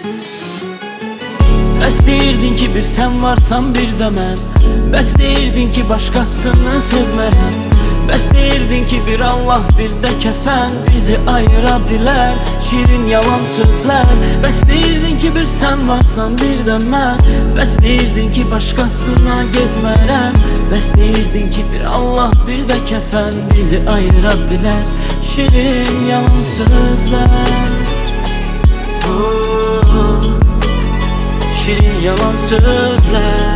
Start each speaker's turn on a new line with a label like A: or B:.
A: Bəs deyirdin ki bir sən varsan bir də mən, bəs deyirdin ki başqasını sevmərəm, bəs deyirdin ki bir Allah bir də kəfən bizi ayıra bilər, şirin yalan sözlər. Bəs deyirdin ki bir sən varsan bir də mən, bəs deyirdin ki başqasına getmərəm, bəs deyirdin ki bir Allah bir də kəfən bizi ayıra bilər, şirin yalan sözlər. Şirin yalan sözler.